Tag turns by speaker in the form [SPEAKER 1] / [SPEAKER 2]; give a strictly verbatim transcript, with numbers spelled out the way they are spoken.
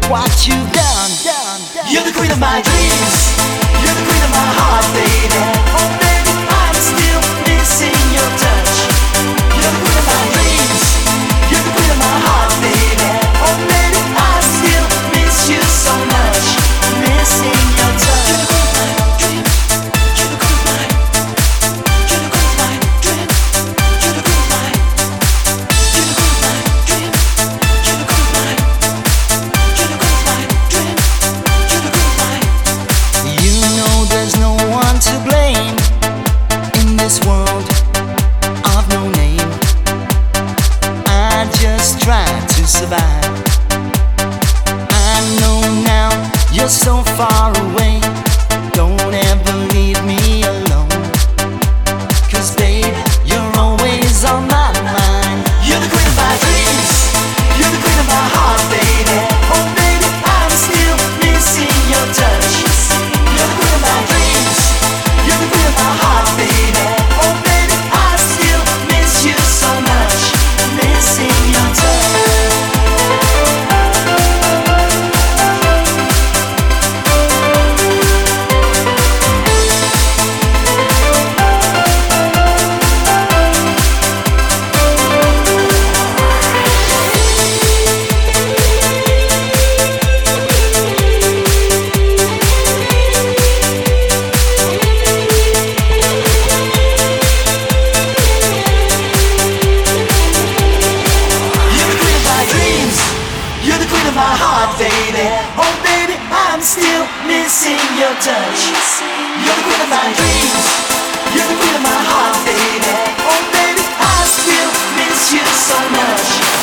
[SPEAKER 1] what you've done, done, done.
[SPEAKER 2] You're the queen of my dreams. You're the queen of my heart, baby. Oh baby, I'm still missing your touch. You're the queen of my dreams. You're the queen of my heart, baby. Oh baby, I still miss you so much. Missing your touch. You're the queen of my dreams. You're the queen of my. You're the queen of my dreams. You're the queen of my. You're the queen of my dreams. You're the queen of my. You're the queen of my dreams. You're the queen of my.
[SPEAKER 1] You know there's no one to blame in this world of no name. I just try to survive. I know now you're so far away. Don't ever leave me alone. 'Cause babe, you're always on my mind.
[SPEAKER 2] You're the queen of my dreams. You're the queen of my heart, baby. Oh baby, I'm still missing your touch. You're the queen of my dreams. You're the queen of my heart, baby. Oh baby, I still miss you so much. Missing your touch. You're the queen of my dreams. You're the queen of my heart, baby. Oh baby, I'm still missing your touch. You're the queen of my dreams. You're the queen of my heart, baby. Oh baby, I still miss you so much.